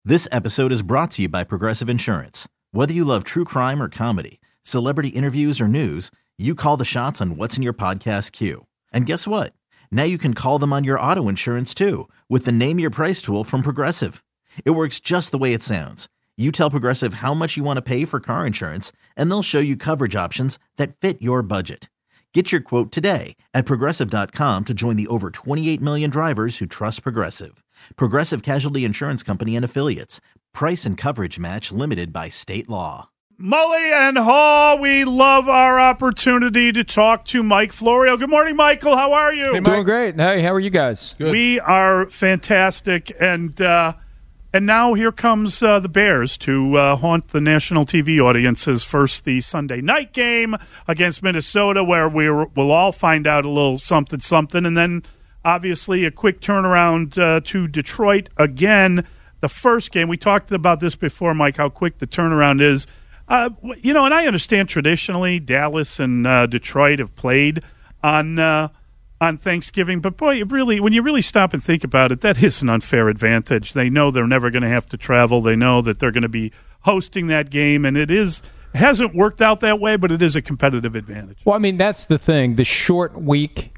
This episode is brought to you by Progressive Insurance. Whether you love true crime or comedy, celebrity interviews or news, you call the shots on what's in your podcast queue. And guess what? Now you can call them on your auto insurance too with the Name Your Price tool from Progressive. It works just the way it sounds. You tell Progressive how much you want to pay for car insurance, and they'll show you coverage options that fit your budget. Get your quote today at Progressive.com to join the over 28 million drivers who trust Progressive. Progressive Casualty Insurance Company and Affiliates. Price and coverage match limited by state law. Mully and Haw, we love our opportunity to talk to Mike Florio. Good morning, Michael. How are you? Hey, doing great. Hey, how are you guys? Good. We are fantastic, and now here comes the Bears to haunt the national TV audiences. First, the Sunday night game against Minnesota, where we'll all find out a little something, and then obviously a quick turnaround to Detroit again. The first game, we talked about this before, Mike, how quick the turnaround is. And I understand traditionally Dallas and Detroit have played on Thanksgiving, but boy, when you really stop and think about it, that is an unfair advantage. They know they're never going to have to travel. They know that they're going to be hosting that game, and it hasn't worked out that way, but it is a competitive advantage. Well, I mean, that's the thing. The short week,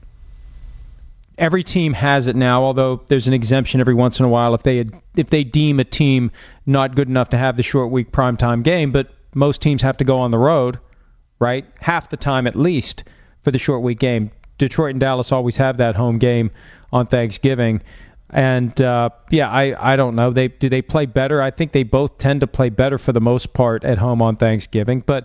every team has it now, although there's an exemption every once in a while if they deem a team not good enough to have the short week primetime game, but most teams have to go on the road, right? Half the time at least for the short week game. Detroit and Dallas always have that home game on Thanksgiving. And, I don't know. Do they play better? I think they both tend to play better for the most part at home on Thanksgiving. But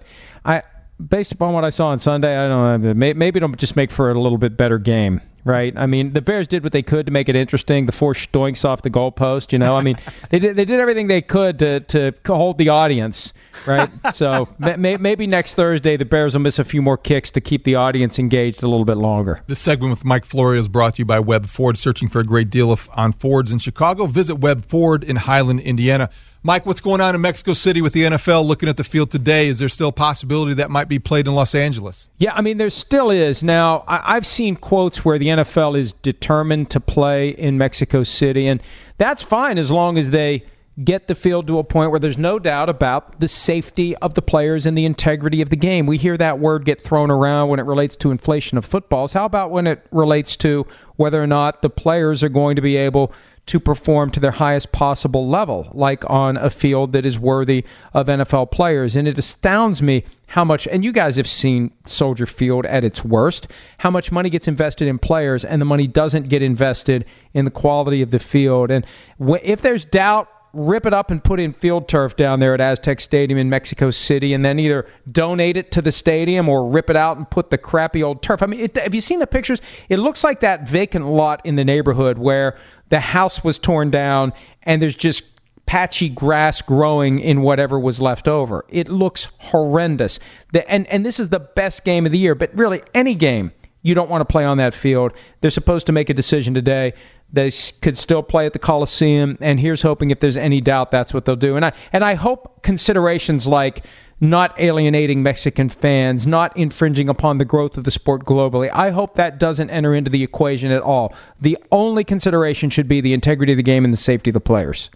based upon what I saw on Sunday, I don't know. Maybe it'll just make for a little bit better game, right? I mean, the Bears did what they could to make it interesting. The 4 stoinks off the goalpost, I mean, they did everything they could to hold the audience, right? So maybe next Thursday the Bears will miss a few more kicks to keep the audience engaged a little bit longer. This segment with Mike Florio is brought to you by Webb Ford. Searching for a great deal on Fords in Chicago? Visit Webb Ford in Highland, Indiana. Mike, what's going on in Mexico City with the NFL? Looking at the field today, is there still a possibility that might be played in Los Angeles? Yeah, I mean, there still is. Now, I've seen quotes where the NFL is determined to play in Mexico City, and that's fine as long as they get the field to a point where there's no doubt about the safety of the players and the integrity of the game. We hear that word get thrown around when it relates to inflation of footballs. How about when it relates to whether or not the players are going to be able to perform to their highest possible level, like on a field that is worthy of NFL players? And it astounds me how much, and you guys have seen Soldier Field at its worst, how much money gets invested in players and the money doesn't get invested in the quality of the field. And if there's doubt, rip it up and put in field turf down there at Aztec Stadium in Mexico City, and then either donate it to the stadium or rip it out and put the crappy old turf. I mean, have you seen the pictures? It looks like that vacant lot in the neighborhood where the house was torn down and there's just patchy grass growing in whatever was left over. It looks horrendous. And this is the best game of the year, but really any game you don't want to play on that field. They're supposed to make a decision today. They could still play at the Coliseum, and here's hoping if there's any doubt that's what they'll do. And I hope considerations like not alienating Mexican fans, not infringing upon the growth of the sport globally, I hope that doesn't enter into the equation at all. The only consideration should be the integrity of the game and the safety of the players.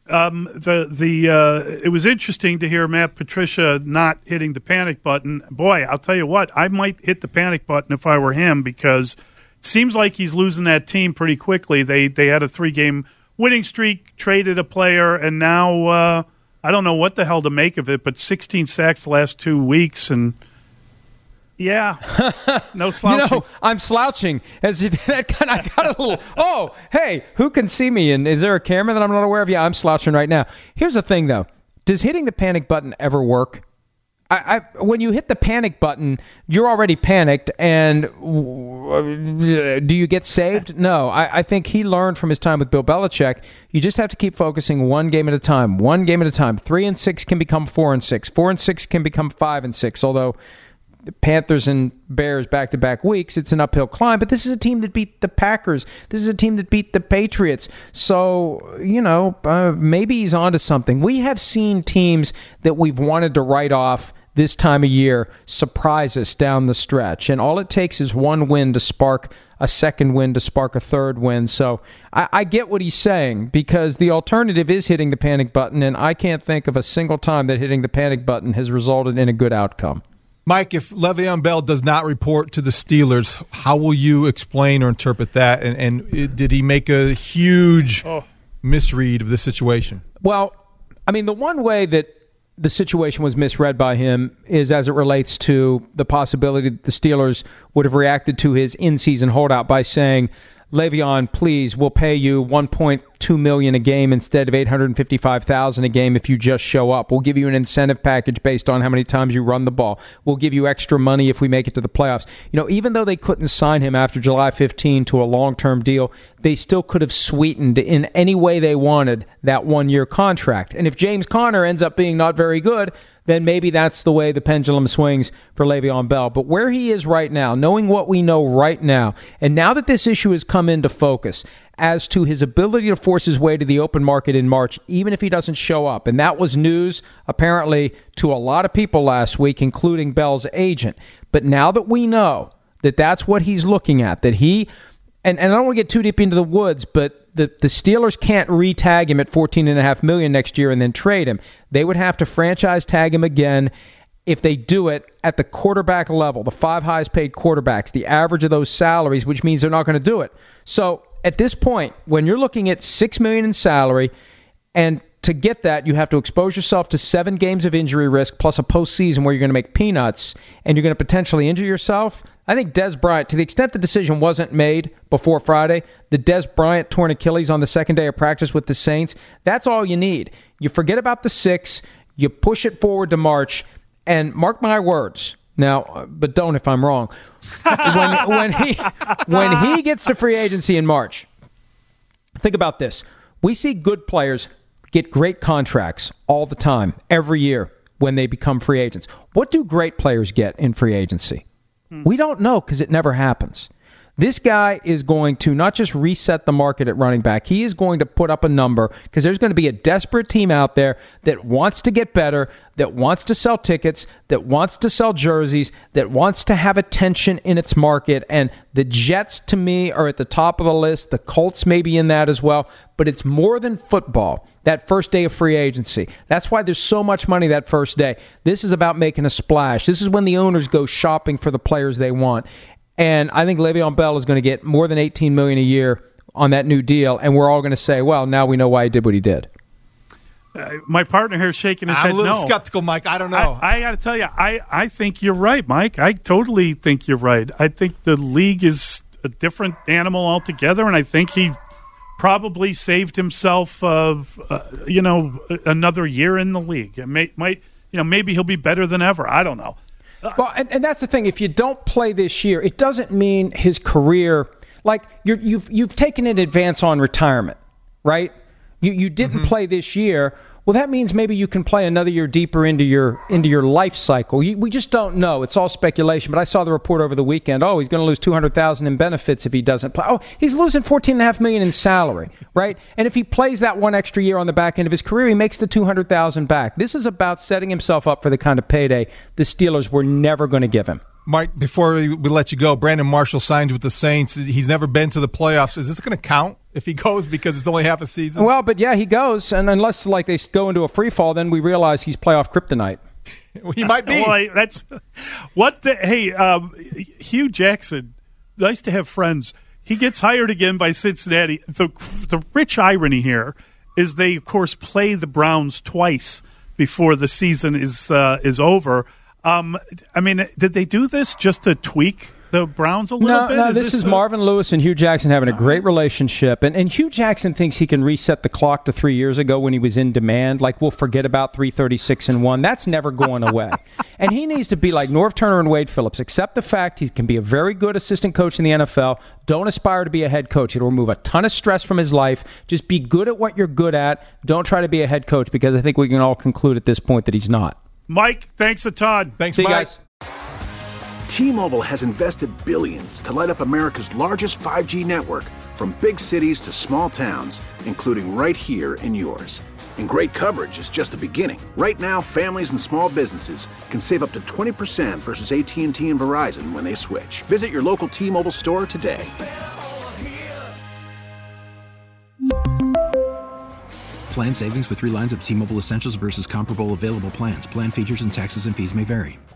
It was interesting to hear Matt Patricia not hitting the panic button. Boy, I'll tell you what, I might hit the panic button if I were him, because it seems like he's losing that team pretty quickly. They had a 3-game winning streak, traded a player, and now I don't know what the hell to make of it, but 16 sacks the last 2 weeks, and yeah, no slouching. I'm slouching. I got a little, oh, hey, who can see me? And is there a camera that I'm not aware of? Yeah, I'm slouching right now. Here's the thing, though. Does hitting the panic button ever work? When you hit the panic button, you're already panicked, and do you get saved? No. I think he learned from his time with Bill Belichick. You just have to keep focusing one game at a time. 3-6 can become 4-6. 4-6 can become 5-6, although Panthers and Bears back-to-back weeks, it's an uphill climb. But this is a team that beat the Packers. This is a team that beat the Patriots. So, maybe he's onto something. We have seen teams that we've wanted to write off this time of year surprise us down the stretch. And all it takes is one win to spark a second win, to spark a third win. So I get what he's saying, because the alternative is hitting the panic button, and I can't think of a single time that hitting the panic button has resulted in a good outcome. Mike, if Le'Veon Bell does not report to the Steelers, how will you explain or interpret that? And did he make a huge misread of the situation? Well, I mean, the one way that the situation was misread by him is as it relates to the possibility that the Steelers would have reacted to his in-season holdout by saying, Le'Veon, please, we'll pay you $1.2 million a game instead of $855,000 a game if you just show up. We'll give you an incentive package based on how many times you run the ball. We'll give you extra money if we make it to the playoffs. You know, even though they couldn't sign him after July 15 to a long-term deal, they still could have sweetened in any way they wanted that one-year contract. And if James Conner ends up being not very good, then maybe that's the way the pendulum swings for Le'Veon Bell. But where he is right now, knowing what we know right now, and now that this issue has come into focus as to his ability to force his way to the open market in March, even if he doesn't show up, and that was news apparently to a lot of people last week, including Bell's agent. But now that we know that that's what he's looking at, that he, and I don't want to get too deep into the woods, but the Steelers can't re-tag him at $14.5 million next year and then trade him. They would have to franchise tag him again if they do it at the quarterback level, the 5 highest paid quarterbacks, the average of those salaries, which means they're not going to do it. So at this point, when you're looking at $6 million in salary, and to get that, you have to expose yourself to 7 games of injury risk plus a postseason where you're going to make peanuts and you're going to potentially injure yourself. I think Dez Bryant, to the extent the decision wasn't made before Friday, the Dez Bryant torn Achilles on the second day of practice with the Saints, that's all you need. You forget about the 6, you push it forward to March, and mark my words. Now, but don't if I'm wrong. when he gets to free agency in March, think about this. We see good players get great contracts all the time, every year when they become free agents. What do great players get in free agency? We don't know because it never happens. This guy is going to not just reset the market at running back. He is going to put up a number because there's going to be a desperate team out there that wants to get better, that wants to sell tickets, that wants to sell jerseys, that wants to have attention in its market. And the Jets, to me, are at the top of the list. The Colts may be in that as well. But it's more than football, that first day of free agency. That's why there's so much money that first day. This is about making a splash. This is when the owners go shopping for the players they want. And I think Le'Veon Bell is going to get more than $18 million a year on that new deal, and we're all going to say, well, now we know why he did what he did. My partner here is shaking his head no. I'm a little skeptical, Mike. I don't know. I got to tell you, I think you're right, Mike. I totally think you're right. I think the league is a different animal altogether, and I think he probably saved himself another year in the league. It maybe he'll be better than ever. I don't know. Well, and that's the thing. If you don't play this year, it doesn't mean his career. Like you've taken an advance on retirement, right? You didn't play this year. Well, that means maybe you can play another year deeper into your life cycle. We just don't know. It's all speculation. But I saw the report over the weekend. Oh, he's going to lose $200,000 in benefits if he doesn't play. Oh, he's losing $14.5 million in salary, right? And if he plays that one extra year on the back end of his career, he makes the $200,000 back. This is about setting himself up for the kind of payday the Steelers were never going to give him. Mike, before we let you go, Brandon Marshall signed with the Saints. He's never been to the playoffs. Is this going to count if he goes because it's only half a season? Well, but yeah, he goes. And unless they go into a free fall, then we realize he's playoff kryptonite. Well, he might be. Well, that's what. Hugh Jackson, nice to have friends. He gets hired again by Cincinnati. The rich irony here is they, of course, play the Browns twice before the season is over. Did they do this just to tweak the Browns a little bit? No, this is Marvin Lewis and Hugh Jackson having a great relationship. And Hugh Jackson thinks he can reset the clock to 3 years ago when he was in demand. Like, we'll forget about 336-1. That's never going away. And he needs to be like Norv Turner and Wade Phillips. Accept the fact he can be a very good assistant coach in the NFL. Don't aspire to be a head coach. It'll remove a ton of stress from his life. Just be good at what you're good at. Don't try to be a head coach, because I think we can all conclude at this point that he's not. Mike, thanks a ton. Thanks, See Mike. you guys. T-Mobile has invested billions to light up America's largest 5G network, from big cities to small towns, including right here in yours. And great coverage is just the beginning. Right now, families and small businesses can save up to 20% versus AT&T and Verizon when they switch. Visit your local T-Mobile store today. Plan savings with 3 lines of T-Mobile Essentials versus comparable available plans. Plan features and taxes and fees may vary.